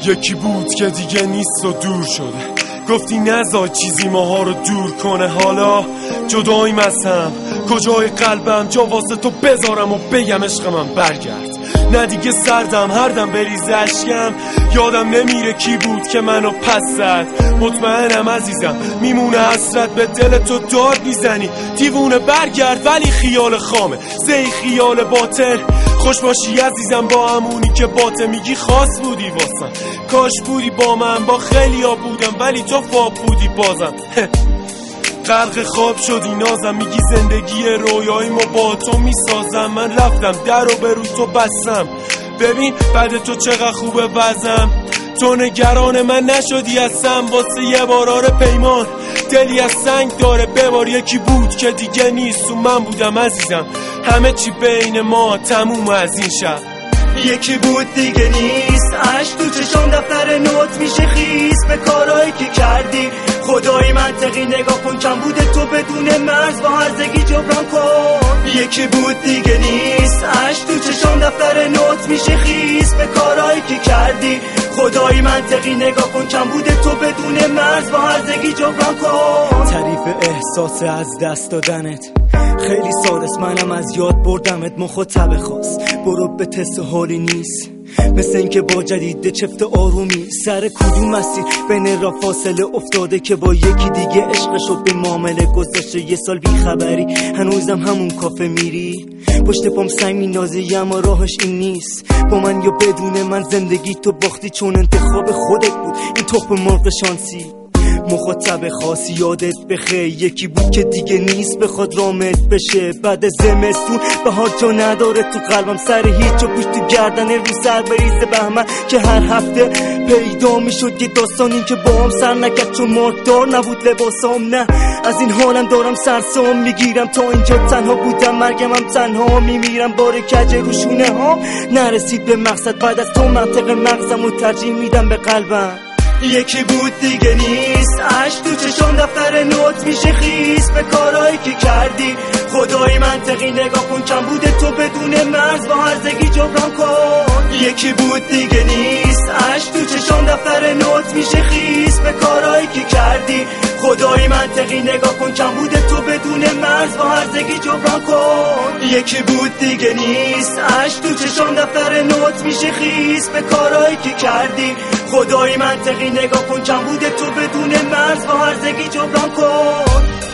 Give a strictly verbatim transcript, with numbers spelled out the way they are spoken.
یکی بود که دیگه نیست و دور شده، گفتی نذار چیزی ماها رو دور کنه. حالا جداییم از هم، کجای قلبم جا واسه تو بذارم و بگم عشق من برگرد. نه دیگه سردم هر دم بریزه اشکم، یادم نمیره کی بود که منو پس زد. مطمئنم عزیزم میمونه حسرت به دل تو داد میزنی دیوونه برگرد، ولی خیال خامه زی خیال باطل. خوش باشی عزیزم با همونی که باته میگی خاص بودی واسم، کاش بودی با من، با خیلی ها بودم ولی تو خواب بودی بازم. غرق خواب شدی نازم، میگی زندگی رویایی ما با تو میسازم. من رفتم در و به رو تو بستم، ببین بعد تو چقدر خوبه وزم. تو نگران من نشدی هستم، واسه یه بارار پیمان دلی از سنگ داره ببار. یکی بود که دیگه نیست و من بودم عزیزم، همه چی بین ما تموم از این شب. یکی بود دیگه نیست، عشق تو چشام دفتر نوت میشه خیس به کارهایی که کردی. خدای منطقی نگاه کن، کم بوده تو بدون مرز با هرزگی جبران کن. یکی بود دیگه نیست، عشق تو چشام دفتر نوت میشه خیس به کارهایی که کردی. خدای منطقی نگاه کن، کم بوده تو بدون مرز با هرزگی جبران کن. تعریف احساس از دست دادنت خیلی سادست، منم از یاد بردمت. مخاطب خاص برو به تست حالی نیست، مثل اینکه با جدید چفت آرومی سر کدوم مسیر بین را فاصله افتاده که با یکی دیگه عشقشو به معامله گذاشته. یه سال بی خبری هنوزم همون کافه میری، پشت پام سنگ میندازی اما راهش این نیست. با من یا بدون من زندگی تو باختی، چون انتخاب خودت بود این تخم مرغ شانسی. مخاطب خاصی یادت بخیر، یکی بود که دیگه نیست بخواد رامت بشه. بعد زمستون بهار جا نداره تو قلبم، سر هیچ و پوش تو گردن رو سر بریزه بهمن که هر هفته پیدا میشد یه داستانی که با هم سر نکرد چون مارکدار نبود لباسام. نه از این حالم دارم سرسام میگیرم، تا اینجا تنها بودم مرگم هم تنها میمیرم. بار کج رو شونه ها نرسید به مقصد، بعد از تو منطق مغزم رو ترجیح میدم به قلبم. یکی بود دیگه نیست، عشق تو چشام دفتر نوت میشه خیس به کارهایی که کردی. خدای منطقی نگاه کن، کم بوده تو بدون مرز با هرزگی جبران کن. یکی بود دیگه نیست، عشق تو چشام دفتر نوت میشه خیس به کارهایی که کردی. خدای منطقی نگاه کن، کم بوده تو بدون مرز با هرزگی جبران کن. یکی بود دیگه نیست، عشق تو چشام دفتر نوت میشه خیس به کارهایی که کردی. خدای منطقی نگاه کن، کم بوده تو بدون مرز با هرزگی جبران کن.